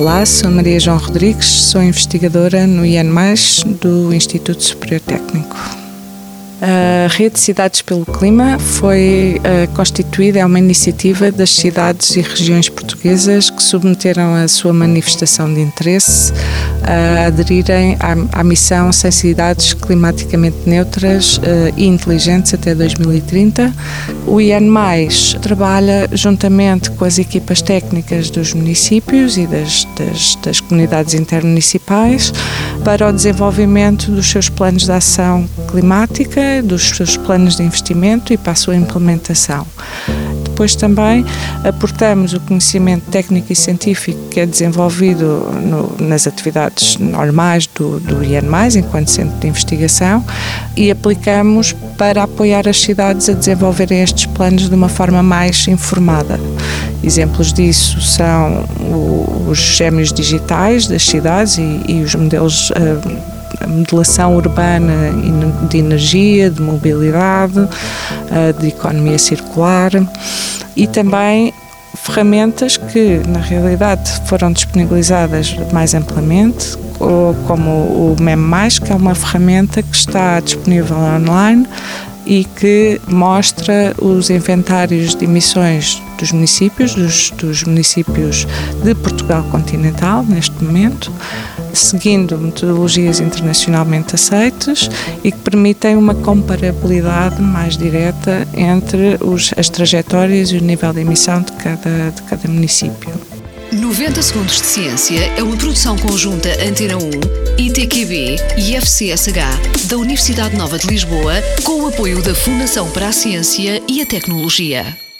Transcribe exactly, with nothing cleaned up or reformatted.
Olá, sou Maria João Rodrigues, sou investigadora no I N mais, do Instituto Superior Técnico. A Rede Cidades pelo Clima foi uh, constituída, é uma iniciativa das cidades e regiões portuguesas que submeteram a sua manifestação de interesse a aderirem à, à missão Sem Cidades Climaticamente Neutras uh, e Inteligentes até dois mil e trinta. O I N mais trabalha juntamente com as equipas técnicas dos municípios e das, das, das comunidades intermunicipais para o desenvolvimento dos seus planos de ação climática, dos seus planos de investimento e para a sua implementação. Depois também aportamos o conhecimento técnico e científico que é desenvolvido no, nas atividades normais do, do I N mais, enquanto centro de investigação, e aplicamos para apoiar as cidades a desenvolverem estes planos de uma forma mais informada. Exemplos disso são o, os gêmeos digitais das cidades e, e os modelos uh, a modelação urbana de energia, de mobilidade, de economia circular e também ferramentas que, na realidade, foram disponibilizadas mais amplamente, como o M E M mais, que é uma ferramenta que está disponível online e que mostra os inventários de emissões dos municípios, dos, dos municípios de Portugal continental, neste momento, seguindo metodologias internacionalmente aceitas e que permitem uma comparabilidade mais direta entre os, as trajetórias e o nível de emissão de cada, de cada município. noventa Segundos de Ciência é uma produção conjunta Antena um, I T Q B e F C S H da Universidade Nova de Lisboa, com o apoio da Fundação para a Ciência e a Tecnologia.